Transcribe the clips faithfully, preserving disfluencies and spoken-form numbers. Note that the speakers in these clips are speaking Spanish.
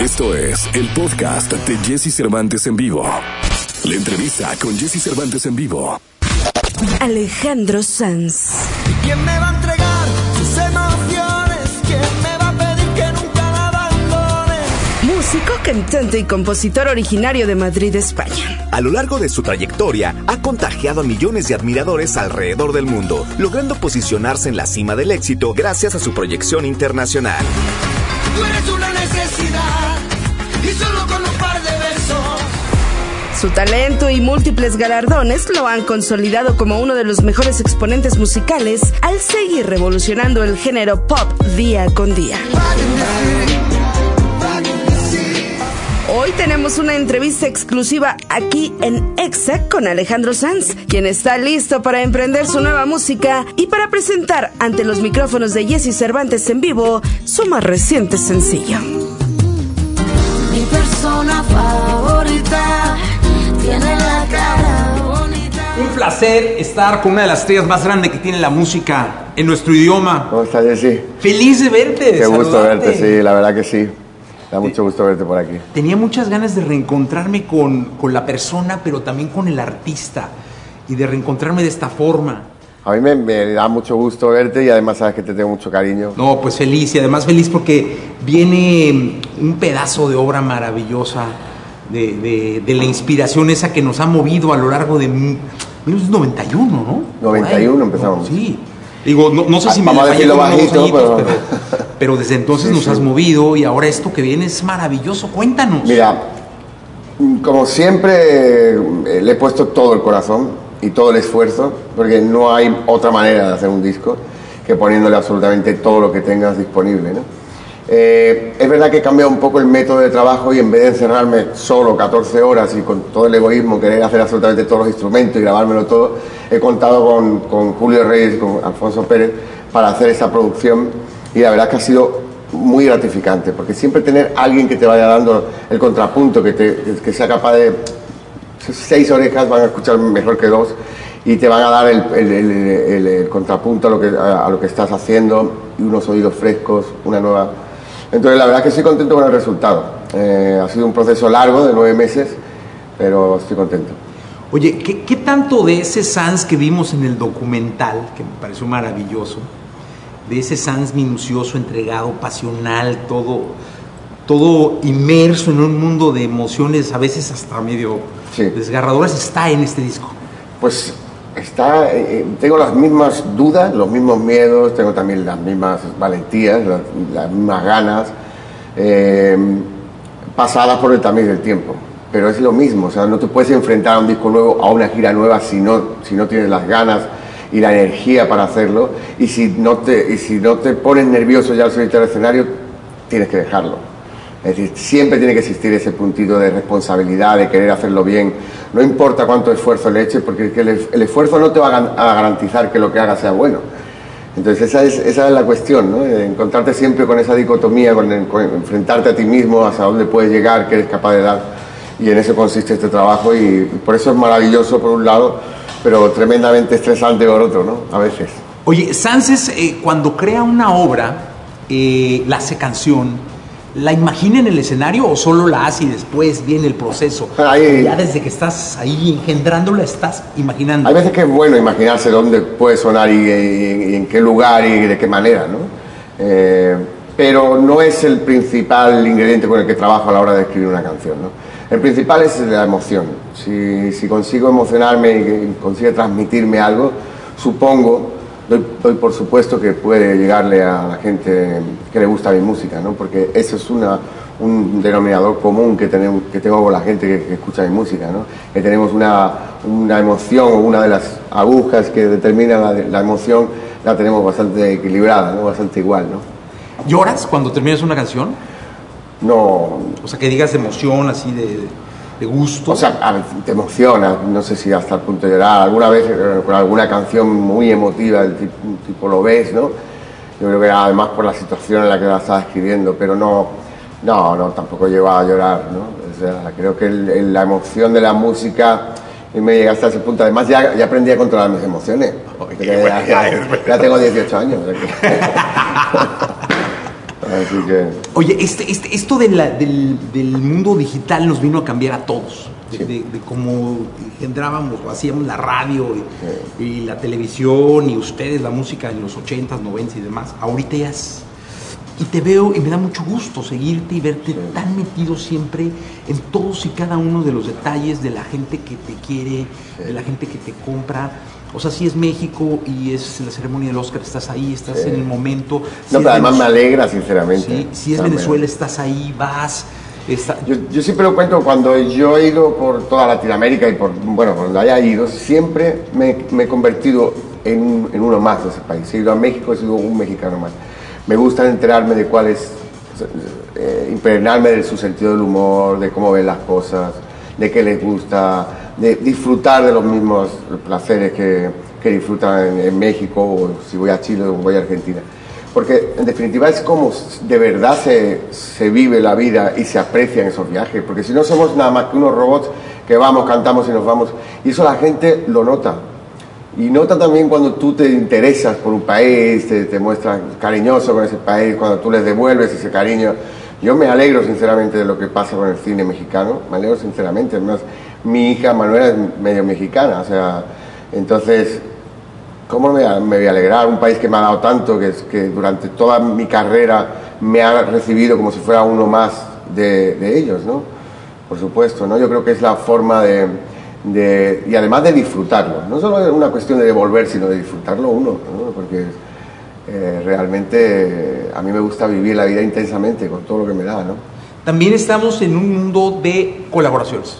Esto es el podcast de Jesse Cervantes en vivo. La entrevista con Jesse Cervantes en vivo. Alejandro Sanz. ¿Quién me va a entregar sus emociones? ¿Quién me va a pedir que nunca la abandone? Músico, cantante y compositor originario de Madrid, España. A lo largo de su trayectoria, ha contagiado a millones de admiradores alrededor del mundo, logrando posicionarse en la cima del éxito gracias a su proyección internacional. Tú eres una necesidad y solo con un par de besos. Su talento y múltiples galardones lo han consolidado como uno de los mejores exponentes musicales al seguir revolucionando el género pop día con día. Hoy tenemos una entrevista exclusiva aquí en Exa con Alejandro Sanz, quien está listo para emprender su nueva música y para presentar ante los micrófonos de Jesse Cervantes en vivo su más reciente sencillo. Mi persona favorita tiene la cara bonita. Un placer estar con una de las estrellas más grandes que tiene la música en nuestro idioma. ¿Cómo estás, Jessy? Feliz de verte, de Qué gusto saludarte. verte, sí, la verdad que sí. Da mucho gusto verte por aquí. Tenía muchas ganas de reencontrarme con, con la persona, pero también con el artista, y de reencontrarme de esta forma. A mí me, me da mucho gusto verte y además sabes que te tengo mucho cariño. No, pues feliz, y además feliz porque viene un pedazo de obra maravillosa, de, de, de la inspiración esa que nos ha movido a lo largo de mil novecientos noventa y uno, ¿no? noventa y uno empezamos. Sí. Digo, no, no sé si me Vamos a fallé decirlo con unos bajito, añitos, pero... pero, pero desde entonces Sí, nos sí. has movido, y ahora esto que viene es maravilloso. Cuéntanos. Mira, como siempre eh, le he puesto todo el corazón y todo el esfuerzo, porque no hay otra manera de hacer un disco que poniéndole absolutamente todo lo que tengas disponible, ¿no? Eh, es verdad que he cambiado un poco el método de trabajo y en vez de encerrarme solo catorce horas y con todo el egoísmo querer hacer absolutamente todos los instrumentos y grabármelo todo, he contado con, con Julio Reyes y con Alfonso Pérez para hacer esa producción, y la verdad que ha sido muy gratificante, porque siempre tener alguien que te vaya dando el contrapunto, que, te, que sea capaz de... Seis orejas van a escuchar mejor que dos y te van a dar el, el, el, el, el contrapunto a lo, que, a, a lo que estás haciendo, y unos oídos frescos, una nueva... Entonces la verdad que estoy contento con el resultado. Eh, ha sido un proceso largo de nueve meses, pero estoy contento. Oye, ¿qué, qué tanto de ese Sanz que vimos en el documental, que me pareció maravilloso, de ese Sanz minucioso, entregado, pasional, todo, todo inmerso en un mundo de emociones, a veces hasta medio Sí. desgarradoras, está en este disco? Pues está, eh, tengo las mismas dudas, los mismos miedos, tengo también las mismas valentías, las, las mismas ganas, eh, pasadas por el tamiz del tiempo. Pero es lo mismo, o sea, no te puedes enfrentar a un disco nuevo, a una gira nueva, si no, si no tienes las ganas y la energía para hacerlo, y si no te, y si no te pones nervioso ya al subirte al escenario, tienes que dejarlo. Es decir, siempre tiene que existir ese puntito de responsabilidad, de querer hacerlo bien. No importa cuánto esfuerzo le eches, porque el, el esfuerzo no te va a garantizar que lo que hagas sea bueno. Entonces esa es, esa es la cuestión, ¿no? Encontrarte siempre con esa dicotomía, con, el, con enfrentarte a ti mismo, hasta dónde puedes llegar, qué eres capaz de dar. Y en eso consiste este trabajo, y, y por eso es maravilloso por un lado, pero tremendamente estresante por otro, ¿no? A veces. Oye, Sanz es, eh, cuando crea una obra, eh, la hace canción, ¿la imagina en el escenario o solo la hace y después viene el proceso? Ahí, ya desde que estás ahí engendrándola, estás imaginando. Hay veces que es bueno imaginarse dónde puede sonar y, y, y en qué lugar y de qué manera, ¿no? Eh, pero no es el principal ingrediente con el que trabajo a la hora de escribir una canción, ¿no? El principal es la emoción. Si, si consigo emocionarme y consigo transmitirme algo, supongo, doy, doy por supuesto que puede llegarle a la gente que le gusta mi música, ¿no? Porque eso es una, un denominador común que, tenemos, que tengo con la gente que, que escucha mi música, ¿no? Que tenemos una, una emoción, o una de las agujas que determina la, la emoción, la tenemos bastante equilibrada, ¿no? Bastante igual, ¿no? ¿Lloras cuando terminas una canción? No. O sea, que digas de emoción, así de, de gusto. O sea, a ver, te emociona, no sé si hasta el punto de llorar. Alguna vez eh, con alguna canción muy emotiva, el tipo, tipo Lo Ves, ¿no? Yo creo que era además por la situación en la que la estaba escribiendo, pero no, no, no, tampoco llevaba a llorar, ¿no? O sea, creo que el, el, la emoción de la música y me llega hasta ese punto. Además, ya, ya aprendí a controlar mis emociones. Ay, Ya, ya, ya, ya tengo dieciocho años. O sea que... Así que... Oye, este, este, esto de la, del, del mundo digital nos vino a cambiar a todos. De, Sí. de, de cómo engendrábamos o hacíamos la radio y, Sí. y la televisión y ustedes la música en los ochentas, noventas y demás. Ahorita ya es... Y te veo y me da mucho gusto seguirte y verte Sí. tan metido siempre en todos y cada uno de los detalles de la gente que te quiere, Sí. de la gente que te compra. O sea, si es México y es la ceremonia del Oscar, estás ahí, estás Sí. en el momento. Si No, es pero además me Venezue- alegra, sinceramente. Sí, si es No, me- Venezuela, estás ahí, vas. Está... Yo, yo siempre lo cuento, cuando yo he ido por toda Latinoamérica y por, bueno, por donde haya ido, siempre me, me he convertido en, en uno más de ese país. He ido a México, he sido un mexicano más. Me gusta enterarme de cuál es, eh, impregnarme de su sentido del humor, de cómo ven las cosas, de qué les gusta, de disfrutar de los mismos placeres que, que disfrutan en, en México, o si voy a Chile o voy a Argentina. Porque en definitiva es como de verdad se, se vive la vida y se aprecian esos viajes, porque si no somos nada más que unos robots que vamos, cantamos y nos vamos, y eso la gente lo nota. Y nota también cuando tú te interesas por un país, te, te muestras cariñoso con ese país, cuando tú les devuelves ese cariño. Yo me alegro sinceramente de lo que pasa con el cine mexicano, me alegro sinceramente. Además, mi hija Manuela es medio mexicana, o sea, entonces, ¿cómo me, me voy a alegrar? Un país que me ha dado tanto, que, que durante toda mi carrera me ha recibido como si fuera uno más de, de ellos, ¿no? Por supuesto, ¿no? Yo creo que es la forma de... De, y además de disfrutarlo, no solo es una cuestión de devolver, sino de disfrutarlo uno, ¿no? Porque eh, realmente eh, a mí me gusta vivir la vida intensamente con todo lo que me da, ¿no? También estamos en un mundo de colaboraciones.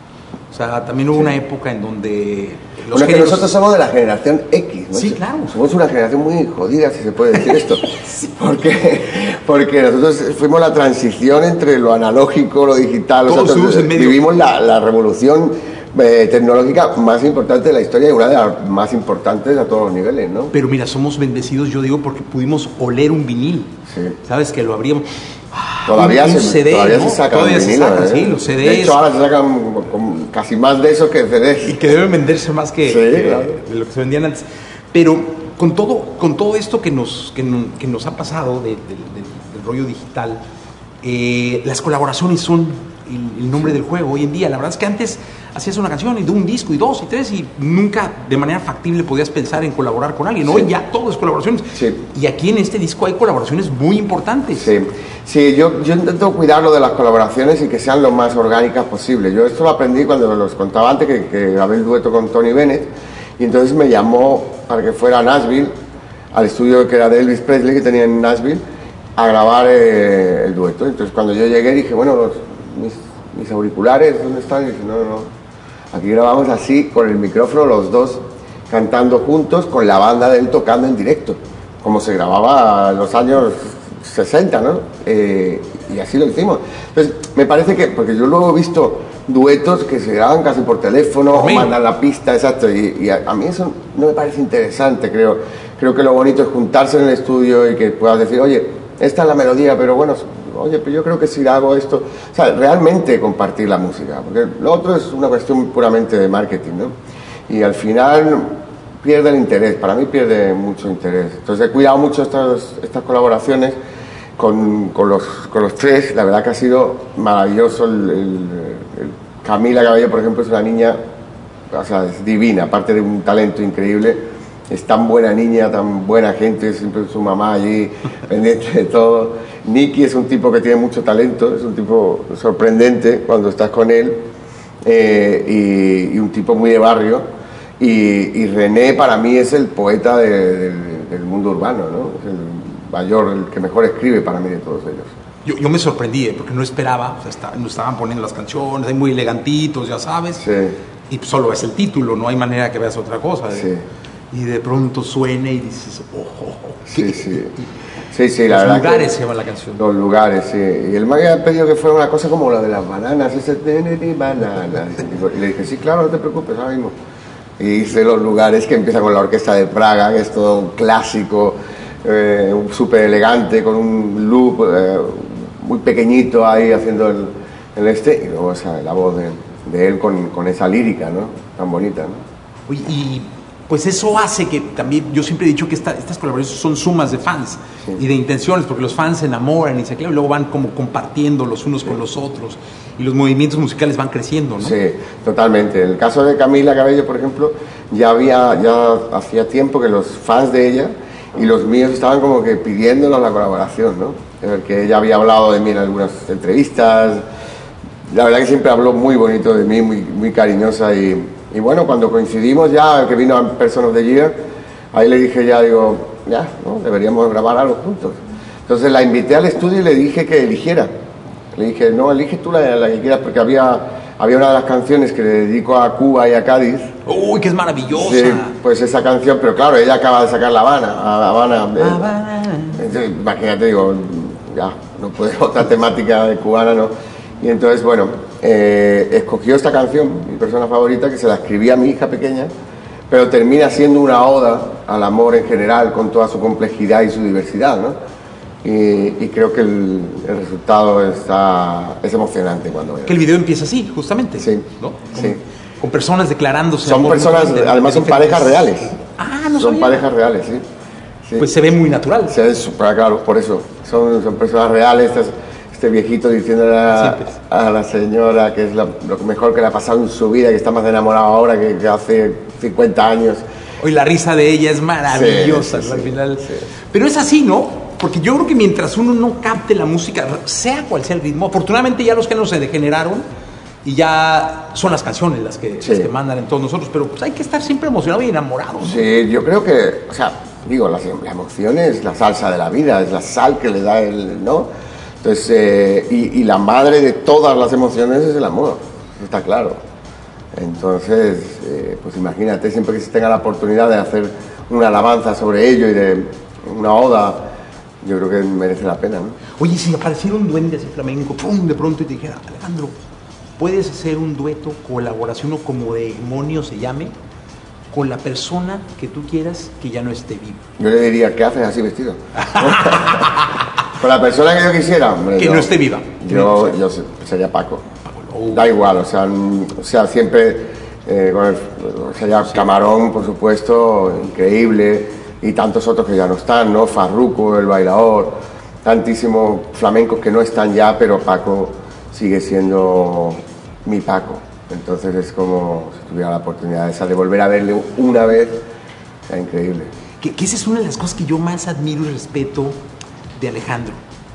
O sea, también hubo Sí. una época en donde los Bueno, es que géneros... nosotros somos de la generación X, ¿no? Sí, claro. Somos una generación muy jodida, si se puede decir esto. porque, porque nosotros fuimos la transición entre lo analógico, lo digital. Todos o sea, estuvimos en medio. Vivimos la, la revolución eh, tecnológica más importante de la historia y una de las más importantes a todos los niveles, ¿no? Pero mira, somos bendecidos, yo digo, porque pudimos oler un vinil. Sí. ¿Sabes? Que lo abríamos... Todavía, un, un se, C D, todavía ¿no? se sacan Todavía se vinilos, sacan, ¿eh? sí, los C Ds. De hecho, ahora se sacan con casi más de eso que C Ds. Y que deben venderse más que, Sí, que claro. de lo que se vendían antes. Pero con todo, con todo esto que nos, que, no- que nos ha pasado de- de- de- del rollo digital, eh, las colaboraciones son el, el nombre del juego hoy en día. La verdad es que antes hacías una canción y de un disco y dos y tres y nunca de manera factible podías pensar en colaborar con alguien. Sí. Hoy ya todo es colaboraciones. Sí. Y aquí en este disco hay colaboraciones muy importantes. Sí, sí yo, yo intento cuidarlo de las colaboraciones y que sean lo más orgánicas posible. Yo esto lo aprendí cuando los contaba antes, que, que grabé el dueto con Tony Bennett, y entonces me llamó para que fuera a Nashville, al estudio que era de Elvis Presley, que tenía en Nashville, a grabar eh, el dueto. Entonces cuando yo llegué dije, bueno, los, mis, mis auriculares, ¿dónde están? Y dice, no, no, no. Aquí grabamos así, con el micrófono, los dos cantando juntos, con la banda de él tocando en directo, como se grababa en los años sesenta, ¿no? Eh, y así lo hicimos. Entonces, me parece que, porque yo luego he visto duetos que se graban casi por teléfono, Por o mail. mandan la pista, exacto, y, y a, a mí eso no me parece interesante, creo. Creo que lo bonito es juntarse en el estudio y que puedas decir, oye, esta es la melodía, pero bueno, oye, pero yo creo que si hago esto, o sea, realmente compartir la música, porque lo otro es una cuestión puramente de marketing, ¿no? Y al final pierde el interés, para mí pierde mucho interés. Entonces he cuidado mucho estas, estas colaboraciones con, con, los, con los tres, la verdad que ha sido maravilloso. El, el- el Camila Cabello, por ejemplo, es una niña, o sea, es divina, aparte de un talento increíble. Es tan buena niña, tan buena gente, siempre su mamá allí pendiente de todo. Nicky es un tipo que tiene mucho talento, es un tipo sorprendente cuando estás con él, eh, y, y un tipo muy de barrio. Y, y René para mí es el poeta de- del, del mundo urbano, ¿no? Es el mayor, el que mejor escribe para mí de todos ellos. Yo, yo me sorprendí, eh, porque no esperaba, o sea, está- nos estaban poniendo las canciones, ahí muy elegantitos, ya sabes. Sí. Y pues solo es el título, no hay manera que veas otra cosa. ¿eh? Sí. Y de pronto suena y dices, oh, oh, oh, Sí, ¿qué? sí. Sí, sí, la Los verdad. lugares que- se llama la canción. Los lugares, sí. Y él me había pedido que fuera una cosa como la de las bananas, ese Tennessee banana. Y le dije, sí, claro, no te preocupes, ahora mismo. Y hice los lugares que empieza con la orquesta de Praga, que es todo un clásico, eh, súper elegante, con un loop eh, muy pequeñito ahí haciendo el, el este, y luego esa, la voz de, de él con, con esa lírica, ¿no? Tan bonita, ¿no? Oye, y pues eso hace que también, yo siempre he dicho que esta, estas colaboraciones son sumas de fans sí. y de intenciones, porque los fans se enamoran y se clavan y luego van como compartiendo los unos sí. con los otros y los movimientos musicales van creciendo, ¿no? Sí, totalmente. En el caso de Camila Cabello, por ejemplo, ya había, ya hacía tiempo que los fans de ella y los míos estaban como que pidiéndonos la colaboración, ¿no? Porque ella había hablado de mí en algunas entrevistas, la verdad que siempre habló muy bonito de mí, muy, muy cariñosa y, y bueno, cuando coincidimos ya, que vino a Person of the Year, ahí le dije ya, digo, ya, ¿no? Deberíamos grabar algo juntos. Entonces la invité al estudio y le dije que eligiera. Le dije, no, elige tú la, la que quieras, porque había, había una de las canciones que le dedico a Cuba y a Cádiz. ¡Uy, que es maravillosa! Sí, pues esa canción, pero claro, ella acaba de sacar La Habana, a Habana. Eh, Habana. Entonces, imagínate, digo, ya, no puede otra temática de cubana, ¿no? Y entonces, bueno, eh, escogió esta canción, mi persona favorita, que se la escribí a mi hija pequeña, pero termina siendo una oda al amor en general, con toda su complejidad y su diversidad, ¿no? Y, y creo que el, el resultado está, es emocionante cuando veo. Que el video empieza así, justamente. Sí, ¿no? Con, sí. con personas declarándose. Son personas, de, además de son parejas reales. Ah, no Son sabía. parejas reales, sí. sí. Pues se ve muy natural. Se ve súper claro, por eso. Son, son personas reales. Estas, este viejito diciéndole a, a la señora que es la, lo mejor que le ha pasado en su vida, que está más enamorado ahora que, que hace cincuenta años. Hoy la risa de ella es maravillosa, sí, sí, al sí, final. sí. Pero es así, ¿no? Porque yo creo que mientras uno no capte la música, sea cual sea el ritmo, afortunadamente ya los géneros se degeneraron y ya son las canciones las que, sí. las que mandan en todos nosotros, pero pues hay que estar siempre emocionado y enamorado, ¿no? Sí, yo creo que, o sea, digo, la, la emoción es la salsa de la vida, es la sal que le da el, ¿no? Entonces, eh, y, y la madre de todas las emociones es el amor, está claro. Entonces, eh, pues imagínate, siempre que se tenga la oportunidad de hacer una alabanza sobre ello y de una oda, yo creo que merece la pena, ¿no? Oye, si apareciera un duende así flamenco, pum, de pronto y te dijera, Alejandro, ¿puedes hacer un dueto, colaboración o como demonio se llame, con la persona que tú quieras que ya no esté viva? Yo le diría, ¿qué haces así vestido? Con la persona que yo quisiera, hombre. Que yo, no esté viva. Yo, yo sería Paco. Da igual, o sea, o sea siempre eh, con el, sería Camarón, por supuesto, increíble. Y tantos otros que ya no están, ¿no? Farruko, El Bailador, tantísimos flamencos que no están ya, pero Paco sigue siendo mi Paco. Entonces es como si tuviera la oportunidad esa de volver a verle una vez, es increíble. Que, que esa es una de las cosas que yo más admiro y respeto de Alejandro.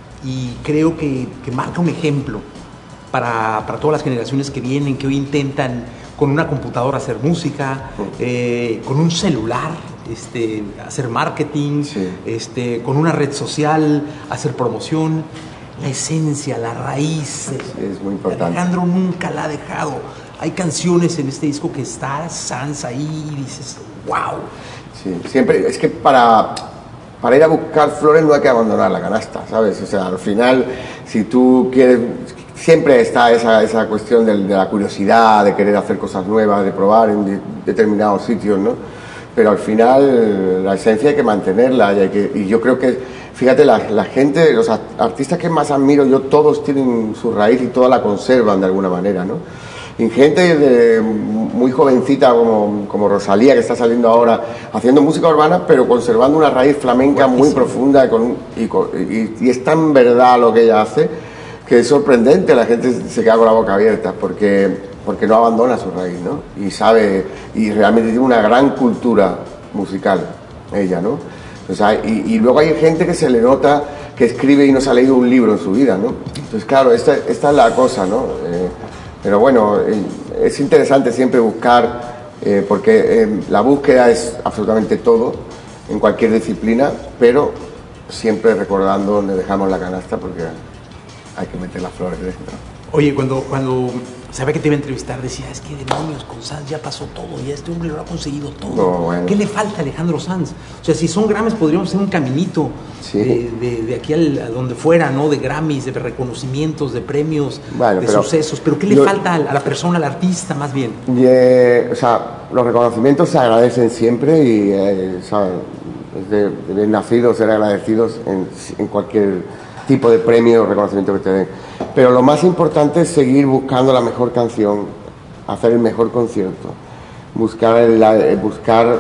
Y creo que, que marca un ejemplo para, para todas las generaciones que vienen, que hoy intentan con una computadora hacer música, eh, con un celular, Este, hacer marketing, sí. este, con una red social, hacer promoción. La esencia, la raíz. Es, es muy importante. Alejandro nunca la ha dejado. Hay canciones en este disco que está Sans ahí y dices, wow. Sí, siempre, es que para, para ir a buscar flores no hay que abandonar la canasta, ¿sabes? O sea, al final, si tú quieres, siempre está esa, esa cuestión de, de la curiosidad, de querer hacer cosas nuevas, de probar en de, determinados sitios, ¿no? Pero al final la esencia hay que mantenerla y, hay que, y yo creo que, fíjate, la, la gente, los artistas que más admiro yo, todos tienen su raíz y todas la conservan de alguna manera, ¿no? Y gente de, muy jovencita como, como Rosalía, que está saliendo ahora haciendo música urbana, pero conservando una raíz flamenca Buenísimo. muy profunda y, con, y, y, y es tan verdad lo que ella hace que es sorprendente, la gente se queda con la boca abierta porque... porque no abandona su raíz, ¿no? Y sabe, y realmente tiene una gran cultura musical, ella, ¿no? O sea, y, y luego hay gente que se le nota que escribe y no se ha leído un libro en su vida, ¿no? Entonces, claro, esta, esta es la cosa, ¿no? Eh, pero bueno, eh, es interesante siempre buscar, eh, porque eh, la búsqueda es absolutamente todo, en cualquier disciplina, pero siempre recordando dónde dejamos la canasta, porque hay que meter las flores dentro. Oye, cuando, cuando sabía que te iba a entrevistar, decía, es que demonios, con Sanz ya pasó todo, ya este hombre lo ha conseguido todo. No, bueno. ¿Qué le falta a Alejandro Sanz? O sea, si son Grammys, podríamos hacer un caminito sí. de, de, de aquí al, a donde fuera, ¿no? De Grammys, de reconocimientos, de premios, bueno, de pero sucesos. Pero ¿qué le yo, falta a la persona, al artista, más bien? Y, eh, o sea, los reconocimientos se agradecen siempre y, eh, ¿sabes? Es de, de bien nacidos ser agradecidos en, en cualquier tipo de premio o reconocimiento que te den. Pero lo más importante es seguir buscando la mejor canción, hacer el mejor concierto, buscar, el, buscar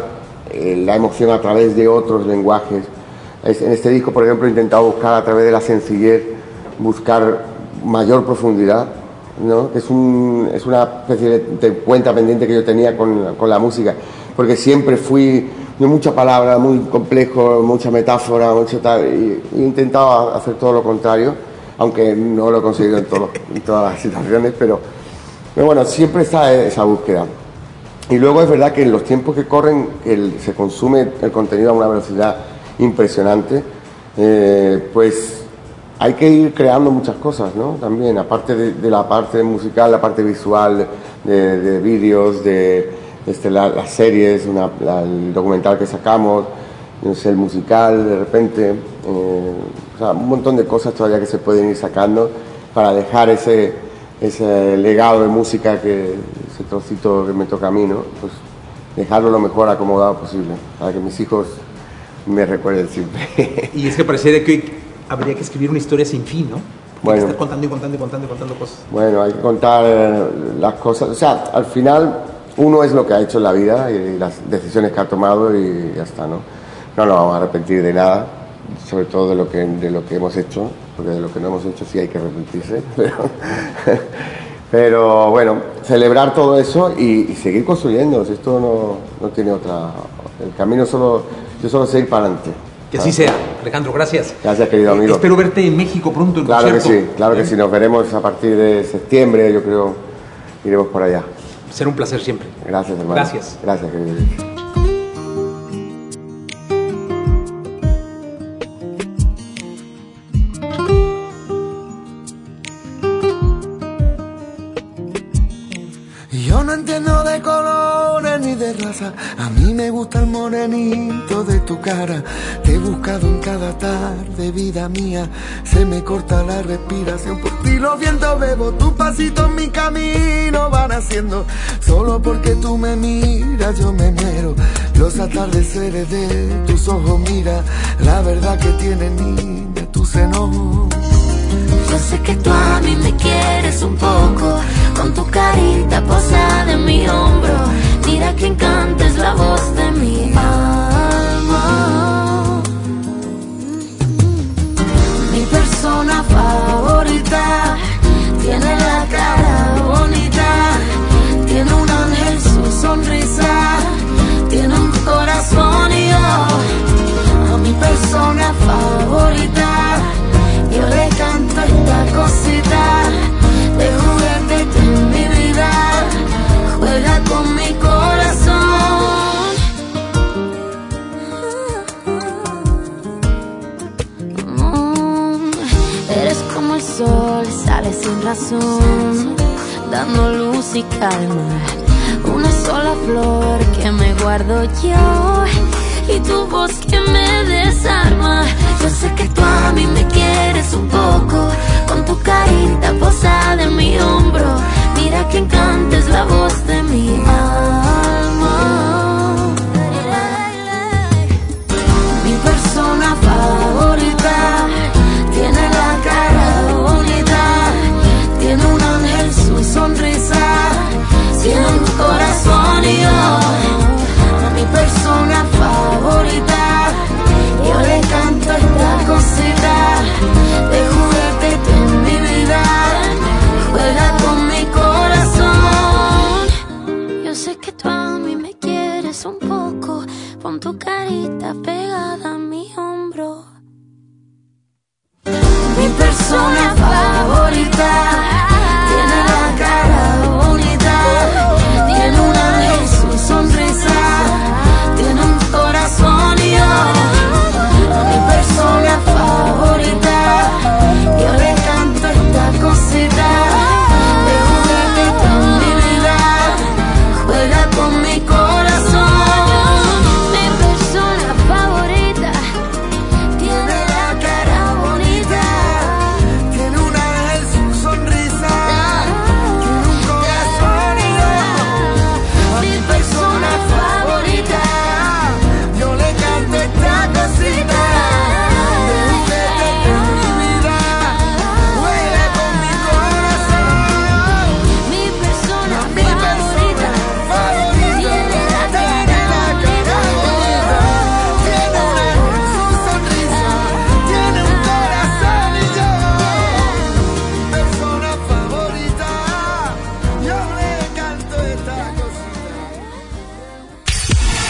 eh, la emoción a través de otros lenguajes. Es, en este disco, por ejemplo, he intentado buscar a través de la sencillez, buscar mayor profundidad, ¿no? Es, un, es una especie de, de cuenta pendiente que yo tenía con, con la música, porque siempre fui de mucha palabra, muy complejo, mucha metáfora, mucho tal, y, y he intentado hacer todo lo contrario, aunque no lo he conseguido en, todos, en todas las situaciones, pero, pero bueno, siempre está esa búsqueda. Y luego es verdad que en los tiempos que corren el, se consume el contenido a una velocidad impresionante, eh, pues hay que ir creando muchas cosas, ¿no? También, aparte de, de la parte musical, la parte visual, de, de vídeos, de este, la, las series, una, la, el documental que sacamos, no sé, el musical, de repente, eh, o sea, un montón de cosas todavía que se pueden ir sacando para dejar ese, ese legado de música, que ese trocito que me toca a mí, ¿no? Pues dejarlo lo mejor acomodado posible, para que mis hijos me recuerden siempre. Y es que pareciera que hoy habría que escribir una historia sin fin, ¿no? Bueno, estar contando y contando y contando y contando cosas. Bueno, hay que contar las cosas. O sea, al final uno es lo que ha hecho en la vida y las decisiones que ha tomado y ya está, ¿no? No nos vamos a arrepentir de nada, sobre todo de lo que, de lo que hemos hecho, porque de lo que no hemos hecho sí hay que arrepentirse. Pero, pero bueno, celebrar todo eso y, y seguir construyendo. Esto no, no tiene otra... El camino solo... Yo solo sé ir para adelante. Que así sea. Alejandro, gracias. Gracias, querido amigo. Eh, espero verte en México pronto. En claro concierto. que sí, claro que sí. Nos veremos a partir de septiembre, yo creo. Iremos por allá. Será un placer siempre. Gracias, hermano. Gracias. Gracias, querido. Yo no entiendo de colores ni de raza, a mí me gusta el morenito de tu cara. Te he buscado en cada tarde, vida mía, se me corta la respiración. Por ti los vientos bebo, tus pasitos mi camino van haciendo. Solo porque tú me miras yo me muero. Los atardeceres de tus ojos, mira, la verdad que tienen niña tus enojos. Yo sé que tú a mí me quieres un poco, con tu carita posada en mi hombro. Mira que encanta es la voz de mi alma. Mi persona favorita tiene la cara bonita, tiene un ángel su sonrisa, tiene un corazón y yo a mi persona favorita yo le canto esta cosita de juguete en mi vida, juega con mi corazón. Mm, eres como el sol, sale sin razón, dando luz y calma. Una sola flor que me guardo yo y tu voz que me desarma. Yo sé que tú a mí me quieres un poco, con tu carita posada en mi hombro. Mira que encanta es la voz de mi alma. Mi persona favorita tiene la cara bonita, tiene un ángel su sonrisa, tiene un corazón y yo a mi persona favorita yo le canto esta cosita de juguete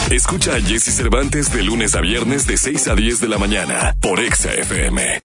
Escucha a Jesse Cervantes de lunes a viernes de seis a diez de la mañana por Exa F M.